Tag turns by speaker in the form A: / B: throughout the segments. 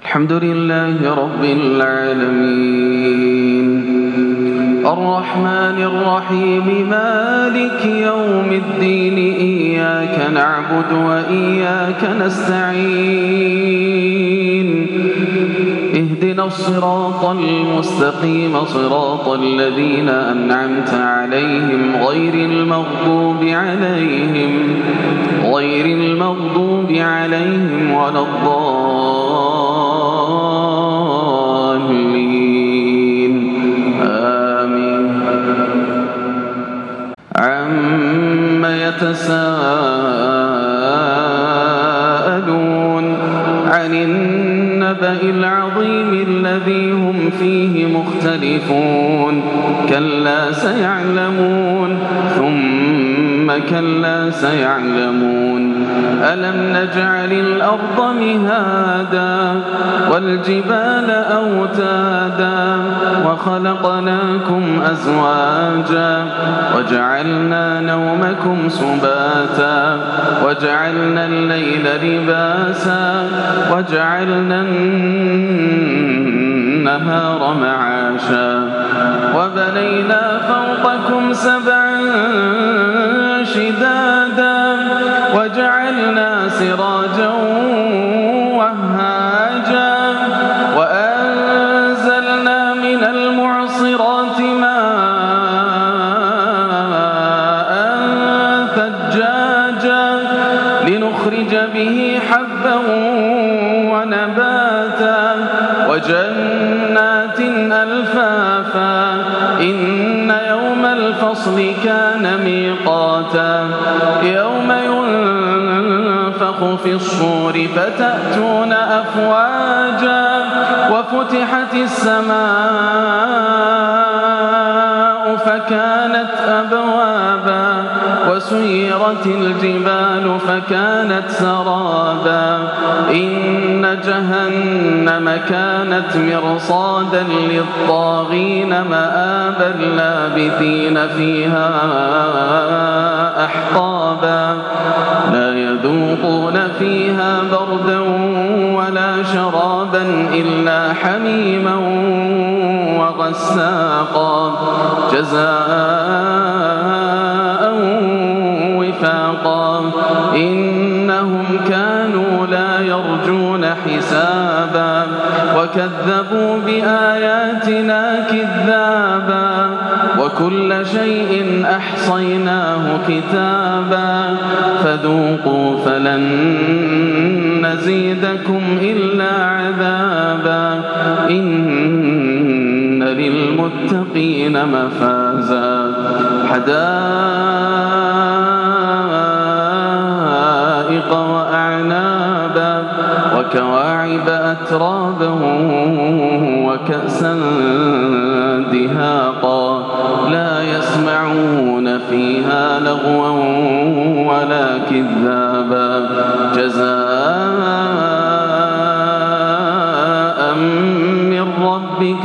A: الحمد لله رب العالمين الرحمن الرحيم مالك يوم الدين إياك نعبد وإياك نستعين اهدنا الصراط المستقيم صراط الذين أنعمت عليهم غير المغضوب عليهم ولا الضالين آمين عم يتساءلون عن النبأ العظيم الذي هم فيه مختلفون كلا سيعلمون ثم كلا سيعلمون ألم نجعل الأرض مهادا والجبال أوتادا وخلقناكم أزواجا وجعلنا نومكم سباتا وجعلنا الليل لباسا وجعلنا النهار معاشا وبنينا فوقكم سبعا شدادا وجعلنا سراجا وهاجا وأنزلنا من المعصرات ماء ثجاجا لنخرج به حبا ونباتا وجنات ألفافا إن يوم الفصل كان ميقاتا يوم ينفخ في الصور فتأتون أفواجا وفتحت السماء فكانت أبوابا وسيرت الجبال فكانت سرابا إن جهنم كانت مرصادا للطاغين مآبا لابثين فيها أحقابا لا يذوقون فيها بردا ولا شرابا إلا حميما وغساقا جزاء وفاقا إنهم كانوا لا يرجون حسابا وكذبوا بآياتنا كذابا وكل شيء أحصيناه كتابا فذوقوا فلن نزيدكم إلا عذابا إن للمتقين مفازا حدائق وأعنابا وكواعب أترابا وكأسا دهاقا لا يسمعون فيها لغوا ولا كذابا جزاء من ربك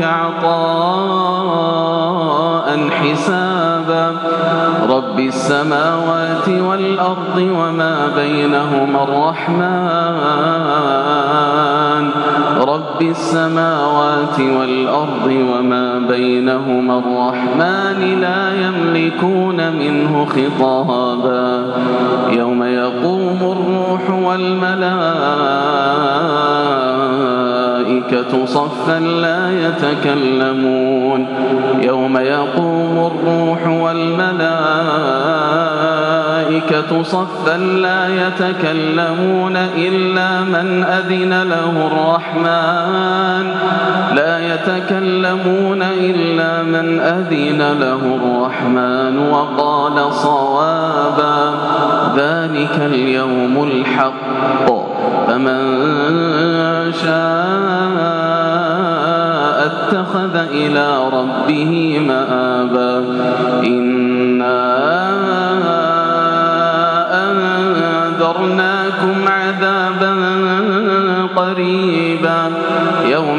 A: عطاء حسابا رب السماوات والأرض وما بينهما الرحمن رب السماوات والأرض وما بينهما الرحمن لا يملكون منه خطابا يوم يقوم الروح والملائكة صفا لا يتكلمون يوم يقوم الروح والملائكة صفا لا يتكلمون إلا من أذن له الرحمن وقال صوابا ذلك اليوم الحق فمن شاء اتخذ إلى ربه مآبا إنا أنذرناكم عذابا قريبا يوم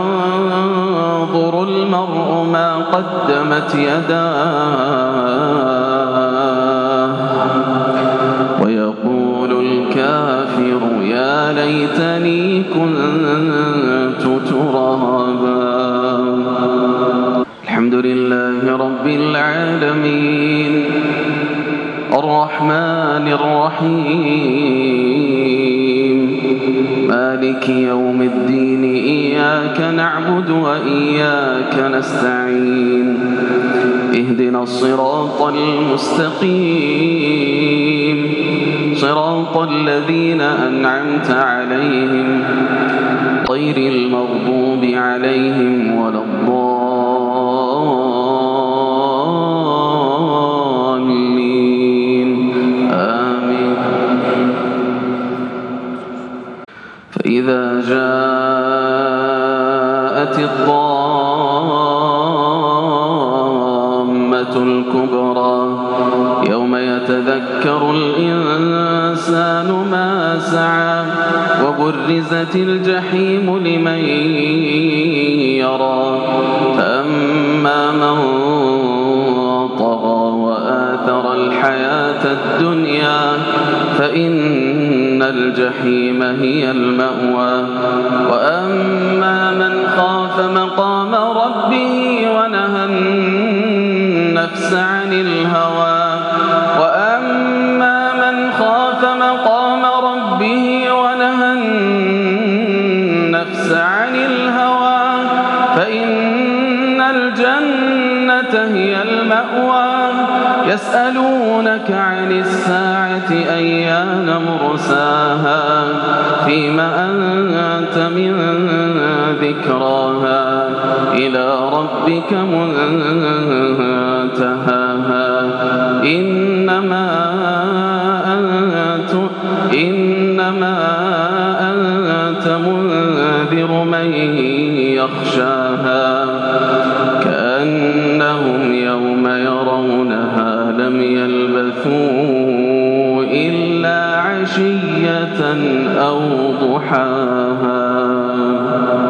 A: ينظر المرء ما قدمت يداه ويقول الكافر يا ليتني كنت ترابا. الحمد لله رب العالمين الرحمن الرحيم مالك يوم الدين إياك نعبد وإياك نستعين اهدنا الصراط المستقيم صراط الذين أنعمت عليهم غير المغضوب عليهم ولا الضالين آمين. فإذا جاءت الطامة الكبرى يوم يتذكر الإنسان ما سعى وبرزت الجحيم لمن يرى فأما من طغى وآثر الحياة الدنيا فإن الجحيم هي المأوى وأما من خاف مقام ربه ونهى النفس عن الهوى وأما من خاف مقام ربه ونهى النفس عن الهوى فإن الجنة هي المأوى. يسألونك عن الساعة أيان مرساها فيما أنت من ذكراها إلى ربك منتهاها إنما أنت منذر من يخشاها كأنهم يوم يرونها لم يلبثوا إلا عشية أو ضحاها.